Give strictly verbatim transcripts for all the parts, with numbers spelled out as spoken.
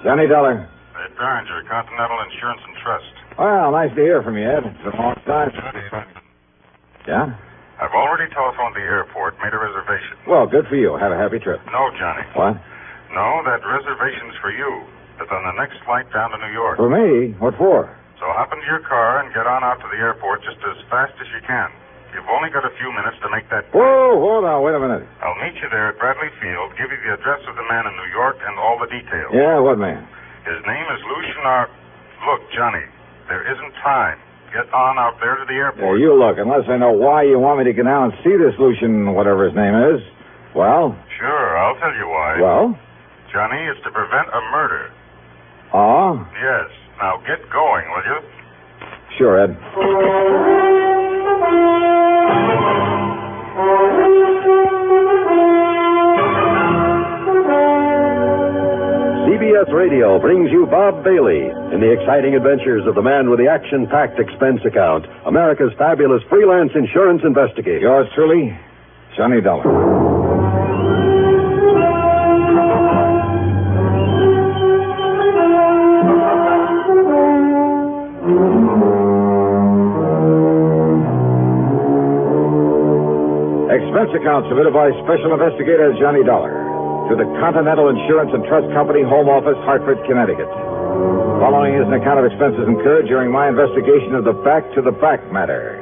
Johnny Dollar. Ed Barringer, Continental Insurance and Trust. Well, nice to hear from you, Ed. It's been a long time. Yeah? I've already telephoned the airport, made a reservation. Well, good for you. Have a happy trip. No, Johnny. What? No, that reservation's for you. It's on the next flight down to New York. For me? What for? So hop into your car and get on out to the airport just as fast as you can. You've only got a few minutes to make that... Whoa, hold on. Wait a minute. I'll meet you there at Bradley Field, give you the address of the man in New York and all the details. Yeah, what man? His name is Lucian R... Look, Johnny, there isn't time. Get on out there to the airport. Yeah, you look. Unless I know why you want me to get down and see this Lucian, whatever his name is. Well? Sure, I'll tell you why. Well? Johnny, it's to prevent a murder. Oh? Yes. Now get going, will you? Sure, Ed. C B S Radio brings you Bob Bailey in the exciting adventures of the man with the action-packed expense account, America's fabulous freelance insurance investigator. Yours truly, Johnny Dollar. Expense account submitted by Special Investigator Johnny Dollar to the Continental Insurance and Trust Company, Home Office, Hartford, Connecticut. Following is an account of expenses incurred during my investigation of the back-to-the-back matter.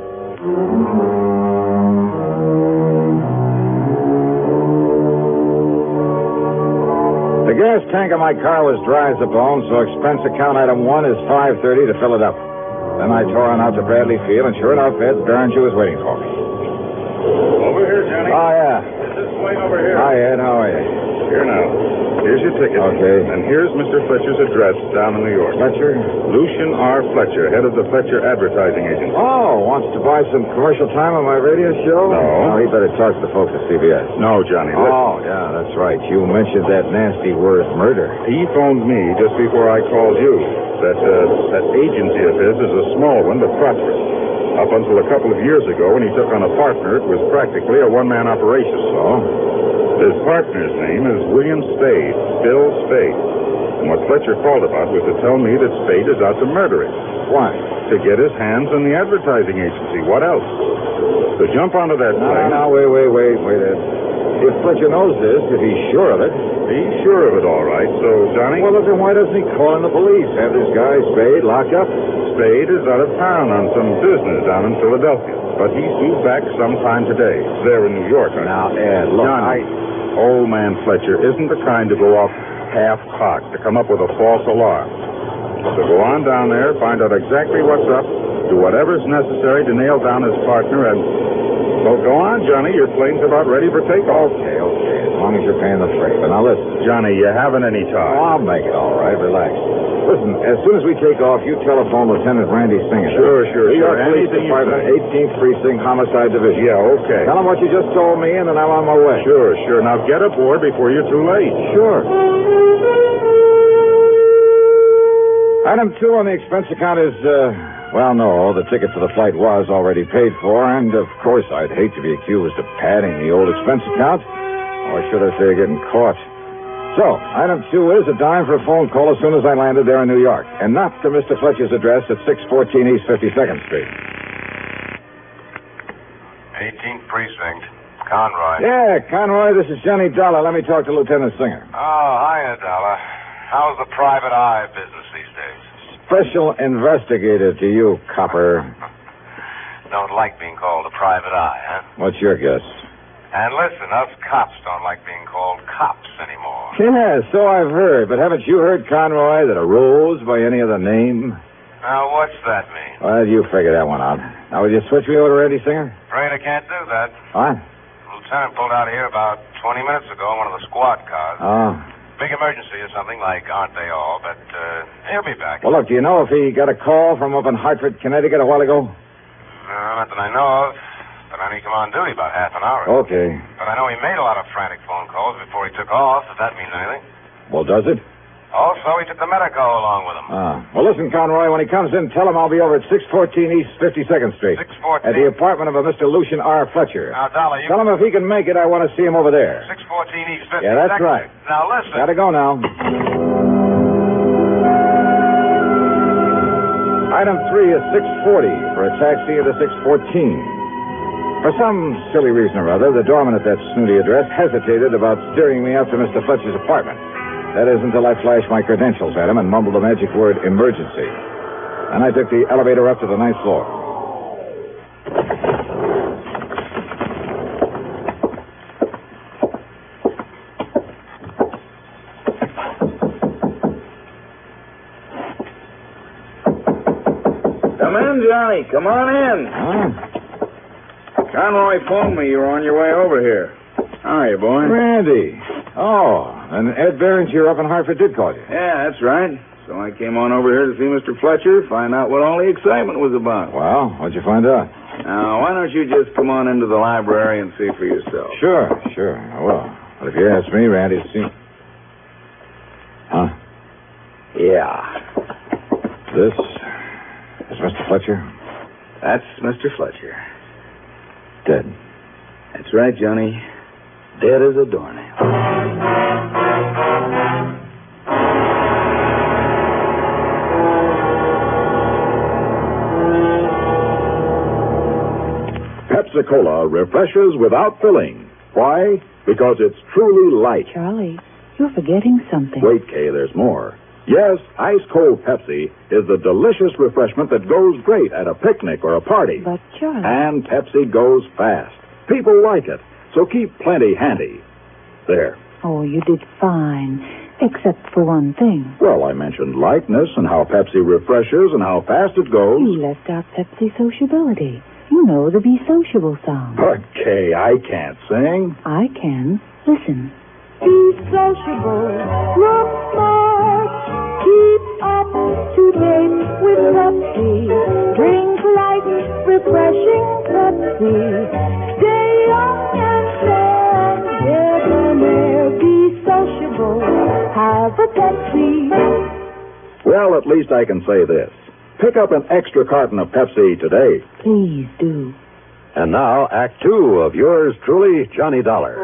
The gas tank of my car was dry as a bone, so expense account item one is five thirty to fill it up. Then I tore on out to Bradley Field, and sure enough, Ed Barringer was waiting for me. Over here, Johnny. Oh, yeah. This way over here. Hi, Ed. How are you? Here now. Here's your ticket. Okay. And here's Mister Fletcher's address down in New York. Fletcher? Lucian R. Fletcher, head of the Fletcher Advertising Agency. Oh, wants to buy some commercial time on my radio show? No. Oh, he better talk to the folks at C B S. No, Johnny. Listen. Oh, yeah, that's right. You mentioned that nasty word, murder. He phoned me just before I called you. That, uh, that agency of his is a small one, but prosperous. Up until a couple of years ago, when he took on a partner, it was practically a one-man operation. So? His partner's name is William Spade, Bill Spade. And what Fletcher called about was to tell me that Spade is out to murder him. Why? To get his hands on the advertising agency. What else? So jump onto that No, plane. no, no, wait, wait, wait, wait, Ed. If Fletcher knows this, if he's sure of it... He's sure of it, all right. So, Johnny? Well, then why doesn't he call in the police? Have this guy, Spade, locked up? Spade is out of town on some business down in Philadelphia. But he's due back sometime today. There in New York. Now, Ed, look, Johnny, I... old man Fletcher isn't the kind to go off half-cocked, to come up with a false alarm. So go on down there, find out exactly what's up, do whatever's necessary to nail down his partner, and... Well, go on, Johnny. Your plane's about ready for takeoff. Okay, okay, as long as you're paying the freight. But now listen. Johnny, you haven't any time. Oh, I'll make it all right. Relax. Listen, as soon as we take off, you telephone Lieutenant Randy Singer. Sure, sure, New sure. York Police Anything you Department, say. eighteenth Precinct, Homicide Division. Yeah, okay. Tell them what you just told me, and then I'm on my way. Sure, sure. Now get aboard before you're too late. Sure. Item two on the expense account is, uh... Well, no, the ticket for the flight was already paid for, and, of course, I'd hate to be accused of padding the old expense account, or should I say getting caught. So, item two is a dime for a phone call as soon as I landed there in New York, and not to Mister Fletcher's address at six fourteen East fifty-second Street. eighteenth Precinct. Conroy. Yeah, Conroy, this is Johnny Dollar. Let me talk to Lieutenant Singer. Oh, hiya, Dollar. How's the private eye business these days? Special investigator to you, copper. Don't like being called a private eye, huh? What's your guess? And listen, us cops don't like being called cops anymore. Yeah, so I've heard. But haven't you heard, Conroy, that a rose by any other name? Now, what's that mean? Well, you figure that one out. Now, will you switch me over to Randy Singer? Afraid I can't do that. What? The lieutenant pulled out here about twenty minutes ago in one of the squad cars. Oh. Big emergency or something, like aren't they all? But uh, he'll be back. Well, look, do you know if he got a call from up in Hartford, Connecticut a while ago? Uh, not that I know of. But I need him on duty about half an hour. Okay. But I know he made a lot of frantic phone calls before he took off, if that means anything. Well, does it? Also, he took the medico along with him. Ah. Well, listen, Conroy, when he comes in, tell him I'll be over at six fourteen East fifty-second Street. six fourteen? At the apartment of a Mister Lucian R. Fletcher. Now, Dollar, you... Tell him if he can make it, I want to see him over there. six fourteen East fifty-second Yeah, that's right. Now, listen. Gotta go now. Item three is six forty for a taxi at a six fourteen. For some silly reason or other, the doorman at that snooty address hesitated about steering me up to Mister Fletcher's apartment. That is until I flashed my credentials at him and mumbled the magic word emergency. And I took the elevator up to the ninth floor. Come in, Johnny. Come on in. Huh? Conroy phoned me you were on your way over here. How are you, boy? Randy. Oh, and Ed Berenger up in Hartford did call you. Yeah, that's right. So I came on over here to see Mister Fletcher, find out what all the excitement was about. Well, what'd you find out? Now, why don't you just come on into the library and see for yourself? Sure, sure. I will. But if you ask me, Randy, it seems... Huh? Yeah. This is Mister Fletcher? That's Mister Fletcher. Dead. That's right, Johnny. Dead as a doornail. Pepsi-Cola refreshes without filling. Why? Because it's truly light. Charlie, you're forgetting something. Wait, Kay, there's more. Yes, ice-cold Pepsi is the delicious refreshment that goes great at a picnic or a party. But, Charlie... And Pepsi goes fast. People like it, so keep plenty handy. There. Oh, you did fine, except for one thing. Well, I mentioned lightness and how Pepsi refreshes and how fast it goes. You left out Pepsi sociability. You know the Be Sociable song. But, Kay, I can't sing. I can. Listen. Be sociable, look smart, keep up to date with Pepsi. Drink light, refreshing Pepsi. Stay young and strong, debonair. Be sociable, have a Pepsi. Well, at least I can say this. Pick up an extra carton of Pepsi today. Please do. And now, Act Two of yours truly, Johnny Dollar.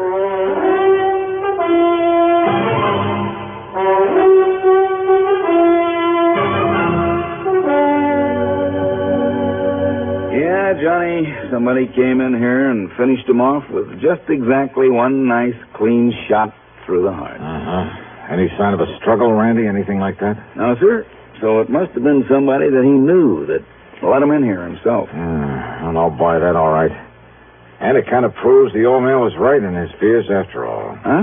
Yeah, Johnny, somebody came in here and finished him off with just exactly one nice, clean shot through the heart. Uh-huh. Any sign of a struggle, Randy? Anything like that? No, sir. So it must have been somebody that he knew that let him in here himself. Uh, and I'll buy that, all right. And it kind of proves the old man was right in his fears after all. Huh?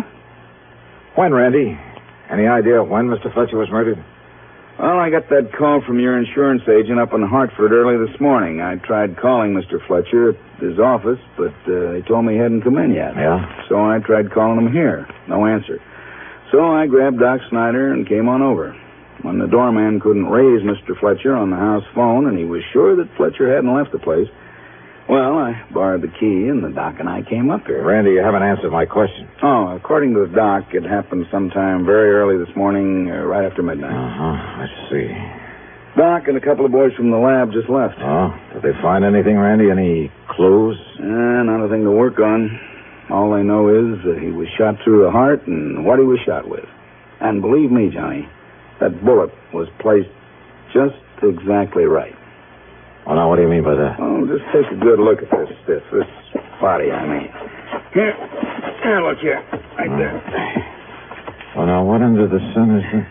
When, Randy? Any idea when Mister Fletcher was murdered? Well, I got that call from your insurance agent up in Hartford early this morning. I tried calling Mister Fletcher at his office, but uh, they told me he hadn't come in yet. Yeah? So I tried calling him here. No answer. So I grabbed Doc Snyder and came on over. When the doorman couldn't raise Mister Fletcher on the house phone, and he was sure that Fletcher hadn't left the place, well, I borrowed the key, and the doc and I came up here. Randy, you haven't answered my question. Oh, according to the doc, it happened sometime very early this morning, uh, right after midnight. Uh-huh. I see. Doc and a couple of boys from the lab just left. Oh? Did they find anything, Randy? Any clues? Uh, not a thing to work on. All they know is that he was shot through the heart and what he was shot with. And believe me, Johnny, that bullet was placed just exactly right. Well, now, what do you mean by that? Oh, just take a good look at this, this, this body, I mean. Here, here, look here, right oh. there. Well, now, what under the sun is that?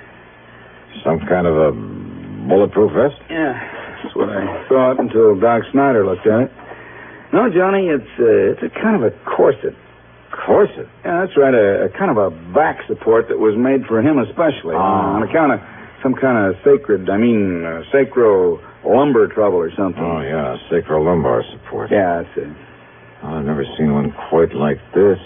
Some kind of a bulletproof vest? Yeah, that's what I thought until Doc Snyder looked at it. No, Johnny, it's uh, it's a kind of a corset. Corset? Yeah, that's right, a, a kind of a back support that was made for him especially. Oh. On account of some kind of sacred, I mean, uh, sacro lumbar trouble or something. Oh, yeah, sacrolumbar support. Yeah, that's it. Oh, I've never seen one quite like this.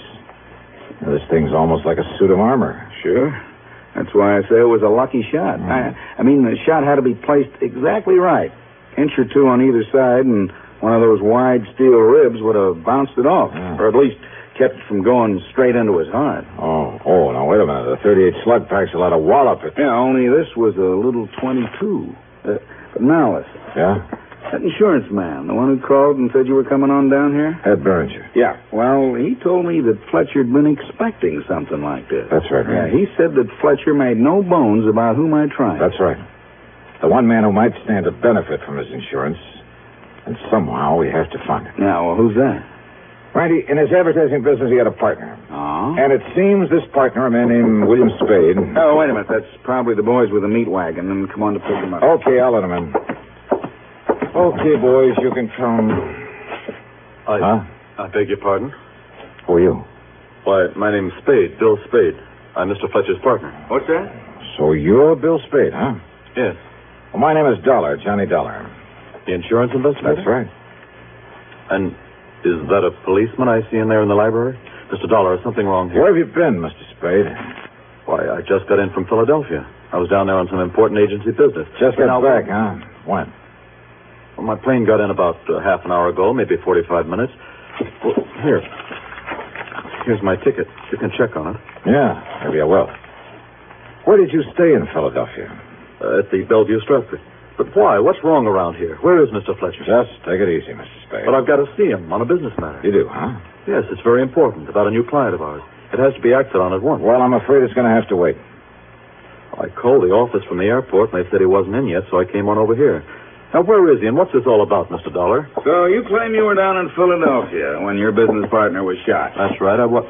Now, this thing's almost like a suit of armor. Sure. That's why I say it was a lucky shot. Mm. I, I mean, the shot had to be placed exactly right. Inch or two on either side, and one of those wide steel ribs would have bounced it off. Yeah. Or at least kept it from going straight into his heart. Oh, oh, now wait a minute. The thirty-eight slug packs a lot of wallop. It. Yeah, only this was a little twenty-two. Uh, but now listen. Yeah? That insurance man, the one who called and said you were coming on down here? Ed Berenger. Yeah. Well, he told me that Fletcher'd been expecting something like this. That's right, Yeah, Randy. he said that Fletcher made no bones about who might try. That's right. The one man who might stand to benefit from his insurance. And somehow we have to find him. Yeah, well, who's that? Randy, in his advertising business, he had a partner. Oh? And it seems this partner, a man named William Spade... Oh, wait a minute. That's probably the boys with the meat wagon. And come on to pick them up. Okay, I'll let him in. Okay, boys, you can come. I, Huh? I beg your pardon? Who are you? Why, my name's Spade, Bill Spade. I'm Mister Fletcher's partner. What's that? So you're Bill Spade, huh? Yes. Well, my name is Dollar, Johnny Dollar. The insurance investigator? That's right. And is that a policeman I see in there in the library? Mister Dollar, is something wrong here? Where have you been, Mister Spade? Why, I just got in from Philadelphia. I was down there on some important agency business. Just But got now- back, huh? When? Well, my plane got in about uh, half an hour ago, maybe forty-five minutes. Well, here. Here's my ticket. You can check on it. Yeah, maybe I will. Where did you stay in Philadelphia? Uh, at the Bellevue Stratford. But why? What's wrong around here? Where is Mister Fletcher? Just take it easy, Mister Spade. But I've got to see him on a business matter. You do, huh? Yes, it's very important. About a new client of ours. It has to be acted on at once. Well, I'm afraid it's going to have to wait. I called the office from the airport, and they said he wasn't in yet, so I came on over here. Now, where is he, and what's this all about, Mister Dollar? So you claim you were down in Philadelphia when your business partner was shot. That's right. I was...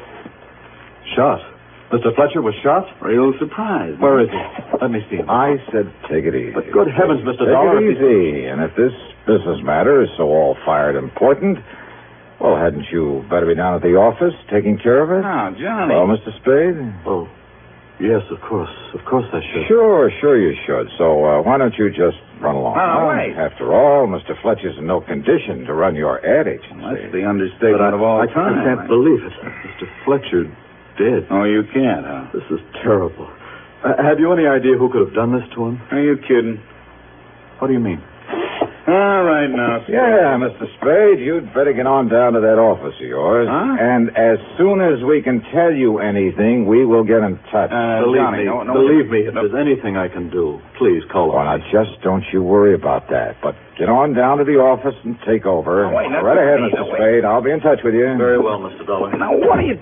Shot? Mister Fletcher was shot? Real surprise. Where is he? Let me see him. I said take it easy. But good heavens, Mister Take Dollar... it easy. And if this business matter is so all-fired important, well, hadn't you better be down at the office taking care of it? Oh, Johnny. Well, Mister Spade? Oh, yes, of course. Of course I should. Sure, sure you should. So uh, why don't you just run along? Oh, Well, wait. After all, Mister Fletcher's in no condition to run your ad agency. That's the understatement But I, of all I, time. I can't believe it. Mister Fletcher dead. Oh, you can't, huh? This is terrible. Uh, have you any idea who could have done this to him? Are you kidding? What do you mean? All right, now. Yeah, Mister Spade, you'd better get on down to that office of yours. Huh? And as soon as we can tell you anything, we will get in touch. Uh, believe Johnny, me, no, no, believe me, if no. there's anything I can do, please call Well, on now, me. just don't you worry about that. But get on down to the office and take over. Oh, wait, not right with ahead, me, Mister no, wait. Spade. I'll be in touch with you. Very well, Mister Dollar. Now, what are you...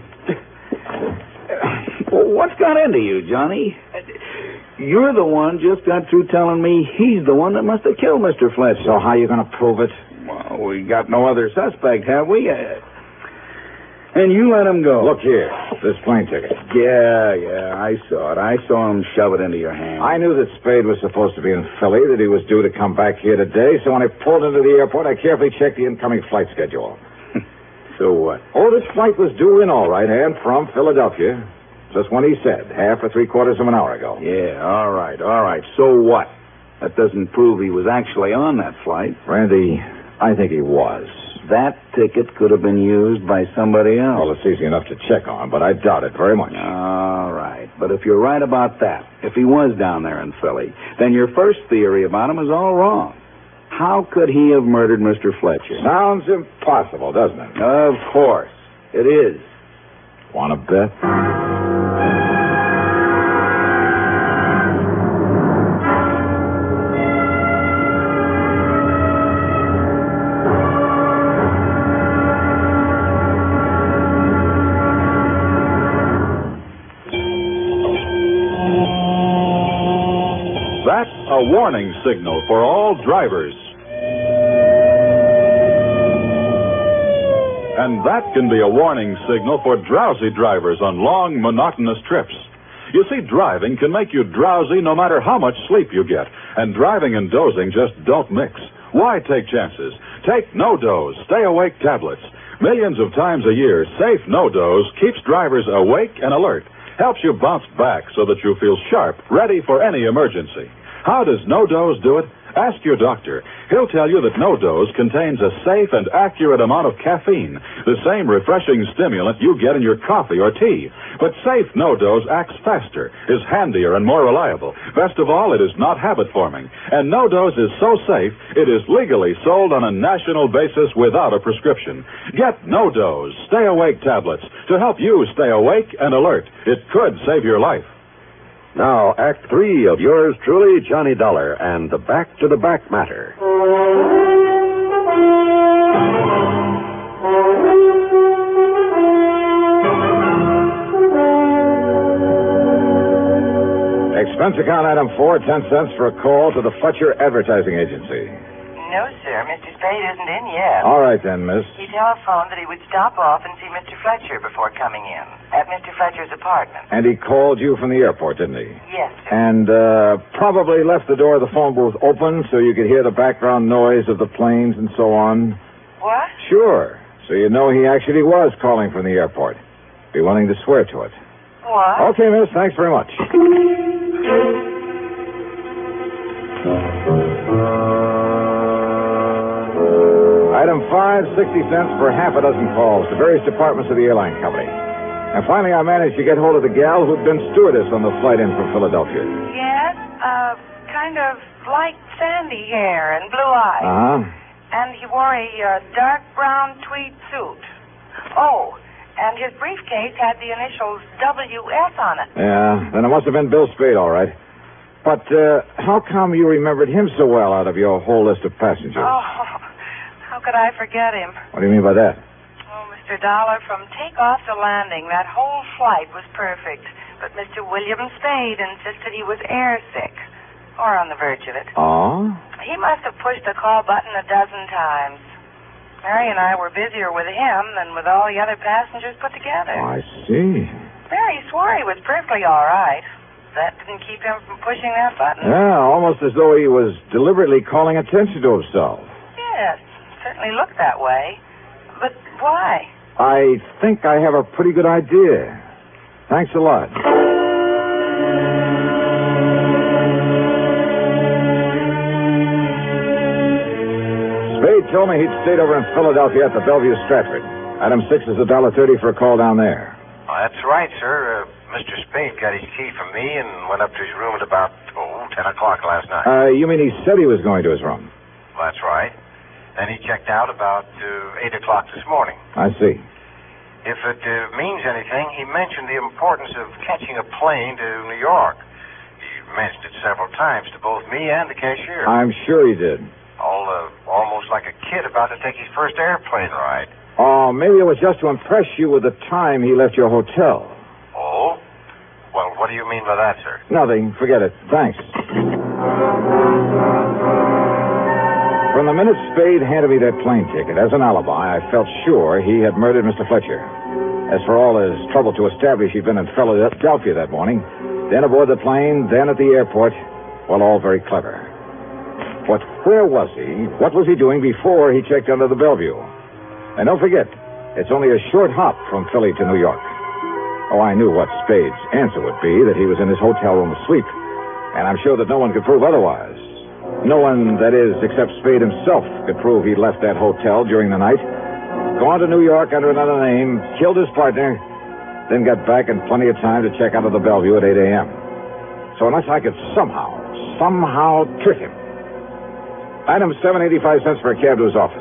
What's got into you, Johnny? You're the one just got through telling me he's the one that must have killed Mister Fletcher. So how are you going to prove it? Well, we got no other suspect, have we? Uh, and you let him go. Look here, this plane ticket. Yeah, yeah, I saw it. I saw him shove it into your hand. I knew that Spade was supposed to be in Philly, that he was due to come back here today, so when I pulled into the airport, I carefully checked the incoming flight schedule. So what? Oh, this flight was due in all right, and from Philadelphia. Just when he said, half or three quarters of an hour ago. Yeah, all right, all right. So what? That doesn't prove he was actually on that flight. Randy, I think he was. That ticket could have been used by somebody else. Well, it's easy enough to check on, but I doubt it very much. All right. But if you're right about that, if he was down there in Philly, then your first theory about him is all wrong. How could he have murdered Mister Fletcher? Sounds impossible, doesn't it? Of course. It is. Want to bet? That's a warning signal for all drivers. And that can be a warning signal for drowsy drivers on long, monotonous trips. You see, driving can make you drowsy no matter how much sleep you get. And driving and dozing just don't mix. Why take chances? Take No-Doze Stay Awake tablets. Millions of times a year, safe No-Doze keeps drivers awake and alert. Helps you bounce back so that you feel sharp, ready for any emergency. How does No-Doze do it? Ask your doctor. He'll tell you that No-Doze contains a safe and accurate amount of caffeine, the same refreshing stimulant you get in your coffee or tea. But safe No-Doze acts faster, is handier, and more reliable. Best of all, it is not habit-forming. And No-Doze is so safe, it is legally sold on a national basis without a prescription. Get No-Doze Stay Awake tablets to help you stay awake and alert. It could save your life. Now, Act Three of yours truly, Johnny Dollar, and the Back to the Back matter. Expense Expense account item four, ten cents for a call to the Fletcher Advertising Agency. No, sir. Mister Spade isn't in yet. All right, then, miss. He telephoned that he would stop off and see Mister Fletcher before coming in at Mister Fletcher's apartment. And he called you from the airport, didn't he? Yes, sir. And uh, probably left the door of the phone booth open so you could hear the background noise of the planes and so on? What? Sure. So you know he actually was calling from the airport. Be willing to swear to it. What? Okay, miss. Thanks very much. Item five, sixty cents for half a dozen calls to various departments of the airline company. And finally, I managed to get hold of the gal who'd been stewardess on the flight in from Philadelphia. Yes, uh, kind of light sandy hair and blue eyes. Uh-huh. And he wore a uh, dark brown tweed suit. Oh, and his briefcase had the initials W S on it. Yeah, then it must have been Bill Spade, all right. But uh, how come you remembered him so well out of your whole list of passengers? Oh, how could I forget him? What do you mean by that? Oh, Mister Dollar, from takeoff to landing, that whole flight was perfect. But Mister William Spade insisted he was airsick, or on the verge of it. Oh? He must have pushed the call button a dozen times. Mary and I were busier with him than with all the other passengers put together. Oh, I see. Mary swore he was perfectly all right. That didn't keep him from pushing that button. Yeah, almost as though he was deliberately calling attention to himself. Yes, certainly looked that way. But why? I think I have a pretty good idea. Thanks a lot. Spade told me he'd stayed over in Philadelphia at the Bellevue Stratford. Item six is a dollar thirty for a call down there. Oh, that's right, sir. Uh, Mister Spade got his key from me and went up to his room at about, oh, ten o'clock last night. Uh, you mean he said he was going to his room? Well, that's right. Then he checked out about uh, eight o'clock this morning. I see. If it uh, means anything, he mentioned the importance of catching a plane to New York. He mentioned it several times to both me and the cashier. I'm sure he did. All, uh, almost like a kid about to take his first airplane ride. Oh, maybe it was just to impress you with the time he left your hotel. Oh? Well, what do you mean by that, sir? Nothing. Forget it. Thanks. From the minute Spade handed me that plane ticket as an alibi, I felt sure he had murdered Mister Fletcher. As for all his trouble to establish he'd been in Philadelphia that morning, then aboard the plane, then at the airport, well, all very clever. But where was he? What was he doing before he checked under the Bellevue? And don't forget, it's only a short hop from Philly to New York. Oh, I knew what Spade's answer would be, that he was in his hotel room asleep. And I'm sure that no one could prove otherwise. No one, that is, except Spade himself, could prove he left that hotel during the night, gone to New York under another name, killed his partner, then got back in plenty of time to check out of the Bellevue at eight a.m. So unless I could somehow, somehow trick him. Item seven, eighty-five cents for a cab to his office.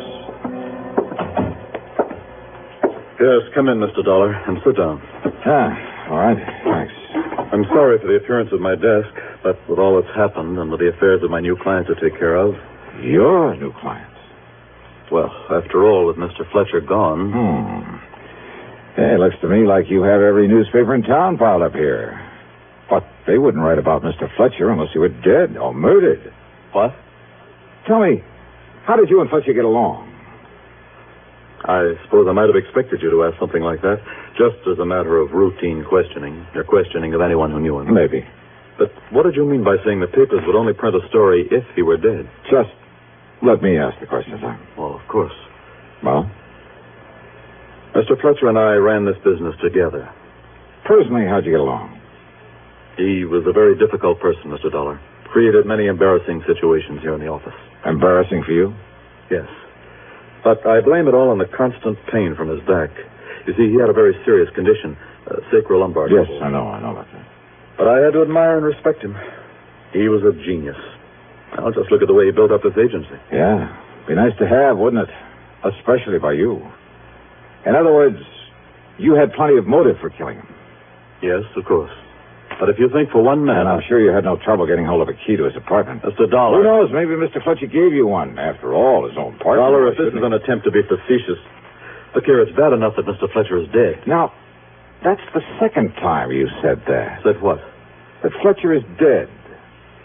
Yes, come in, Mister Dollar, and sit down. Ah, all right. Thanks. I'm sorry for the appearance of my desk, but with all that's happened and with the affairs of my new client to take care of... Your new client? Well, after all, with Mister Fletcher gone... Hmm. Yeah, it looks to me like you have every newspaper in town piled up here. But they wouldn't write about Mister Fletcher unless he were dead or murdered. What? Tell me, how did you and Fletcher get along? I suppose I might have expected you to ask something like that, just as a matter of routine questioning, or questioning of anyone who knew him. Maybe. But what did you mean by saying the papers would only print a story if he were dead? Just let me ask the question, sir. Well, of course. Well? Mister Fletcher and I ran this business together. Personally, how'd you get along? He was a very difficult person, Mister Dollar. Created many embarrassing situations here in the office. Embarrassing for you? Yes. But I blame it all on the constant pain from his back. You see, he had a very serious condition, uh, sacrolumbar Yes, trouble. I know, I know about that. But I had to admire and respect him. He was a genius. Well, just look at the way he built up this agency. Yeah. Be nice to have, wouldn't it? Especially by you. In other words, you had plenty of motive for killing him. Yes, of course. But if you think for one man... And I'm sure you had no trouble getting hold of a key to his apartment. Mister Dollar... Who knows? Maybe Mister Fletcher gave you one. After all, his own partner. Dollar, if this is an attempt to be facetious... Look here, it's bad enough that Mister Fletcher is dead. Now, that's the second time you said that. Said what? That Fletcher is dead.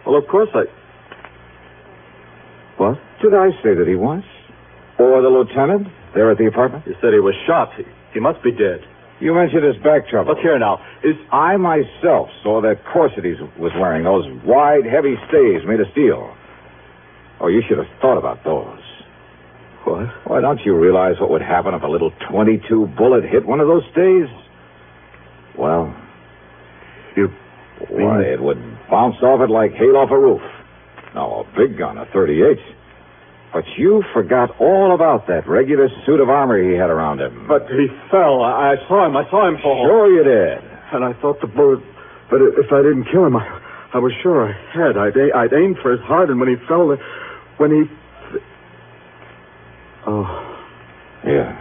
Well, of course I... What? Did I say that he was? Or the lieutenant there at the apartment? You said he was shot. He, he must be dead. You mentioned his back trouble. Look here now. Is... I myself saw that corset he was wearing, those wide, heavy stays made of steel. Oh, you should have thought about those. What? Why, don't you realize what would happen if a little twenty-two bullet hit one of those stays? Well, you... Why, it would bounce off it like hail off a roof. Now, a big gun, a thirty-eight. But you forgot all about that regular suit of armor he had around him. But he fell. I, I saw him. I saw him fall. Sure you did. And I thought the bullet... But if I didn't kill him, I, I was sure I had. I'd, I'd aimed for his heart, and when he fell... When he... Oh. Yeah.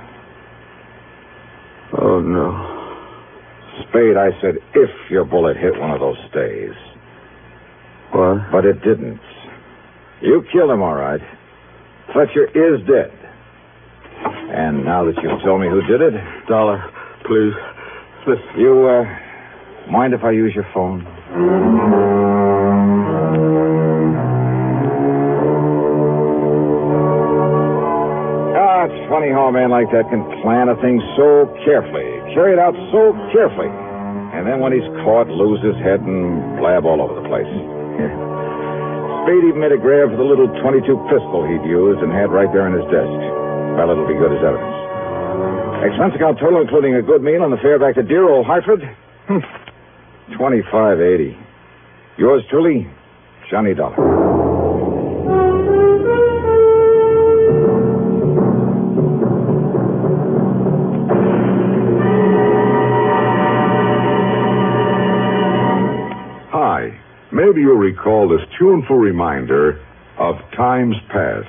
Oh, no. Spade, I said, if your bullet hit one of those stays. What? But it didn't. You killed him, all right. Fletcher is dead. And now that you've told me who did it... Dollar, please. Listen. You, uh, mind if I use your phone? Ah, it's funny how a man like that can plan a thing so carefully, carry it out so carefully, and then when he's caught, lose his head and blab all over the place. Spade even made a grab for the little twenty-two pistol he'd used and had right there in his desk. Well, it'll be good as evidence. Expense account total, including a good meal and the fare back to dear old Hartford, twenty-five eighty. Yours truly, Johnny Dollar. Maybe you'll recall this tuneful reminder of times past.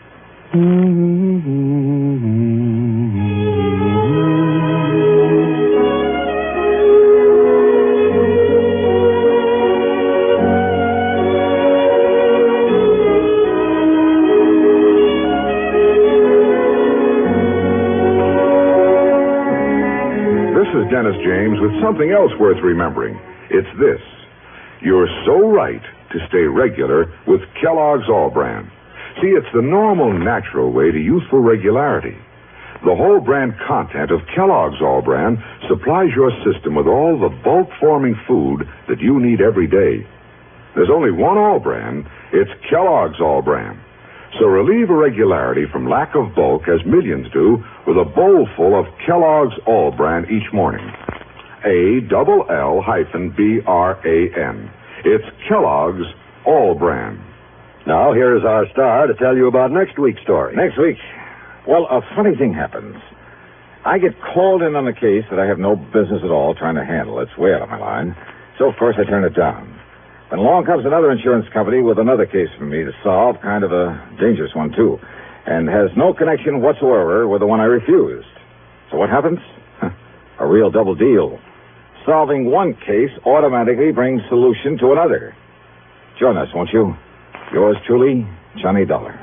This is Dennis James with something else worth remembering. It's this. You're so right to stay regular with Kellogg's All-Bran. See, it's the normal, natural way to youthful regularity. The whole brand content of Kellogg's All-Bran supplies your system with all the bulk-forming food that you need every day. There's only one All-Bran. It's Kellogg's All-Bran. So relieve irregularity from lack of bulk, as millions do, with a bowl full of Kellogg's All-Bran each morning. A double L hyphen B R A N. It's Kellogg's All-Bran. Now, here is our star to tell you about next week's story. Next week? Well, a funny thing happens. I get called in on a case that I have no business at all trying to handle. It's way out of my line. So, of course, I turn it down. Then along comes another insurance company with another case for me to solve, kind of a dangerous one, too, and has no connection whatsoever with the one I refused. So what happens? A real double deal. Solving one case automatically brings solution to another. Join us, won't you? Yours truly, Johnny Dollar.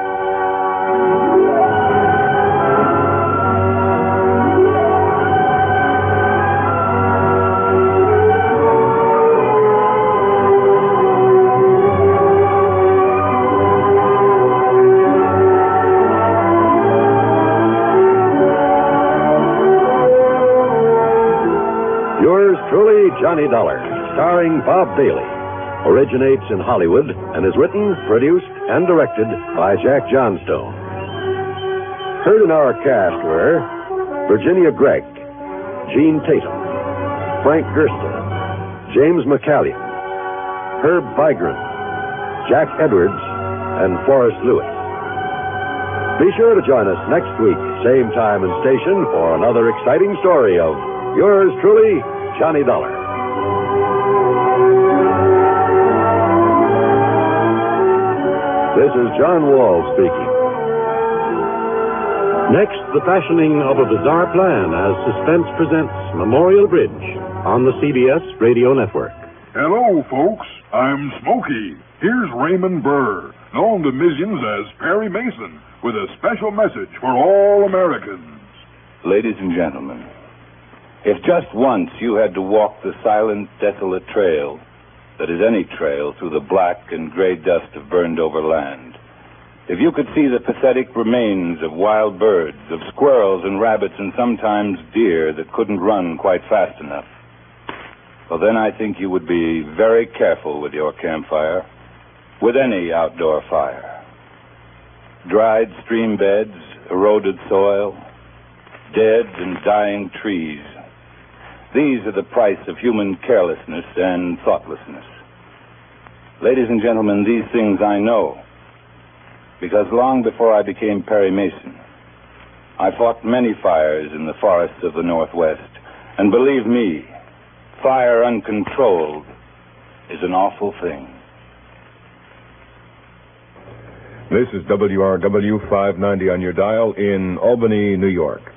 Johnny Dollar, starring Bob Bailey, originates in Hollywood and is written, produced, and directed by Jack Johnstone. Heard in our cast were Virginia Gregg, Gene Tatum, Frank Gersta, James McCallion, Herb Vigran, Jack Edwards, and Forrest Lewis. Be sure to join us next week, same time and station, for another exciting story of yours truly, Johnny Dollar. This is John Wall speaking. Next, the fashioning of a bizarre plan as Suspense presents Memorial Bridge on the C B S Radio Network. Hello, folks. I'm Smokey. Here's Raymond Burr, known to millions as Perry Mason, with a special message for all Americans. Ladies and gentlemen, if just once you had to walk the silent, desolate trail, that is any trail through the black and gray dust of burned-over land. If you could see the pathetic remains of wild birds, of squirrels and rabbits, and sometimes deer that couldn't run quite fast enough, well, then I think you would be very careful with your campfire, with any outdoor fire. Dried stream beds, eroded soil, dead and dying trees. These are the price of human carelessness and thoughtlessness. Ladies and gentlemen, these things I know, because long before I became Perry Mason, I fought many fires in the forests of the Northwest, and believe me, fire uncontrolled is an awful thing. This is W R W five ninety on your dial in Albany, New York.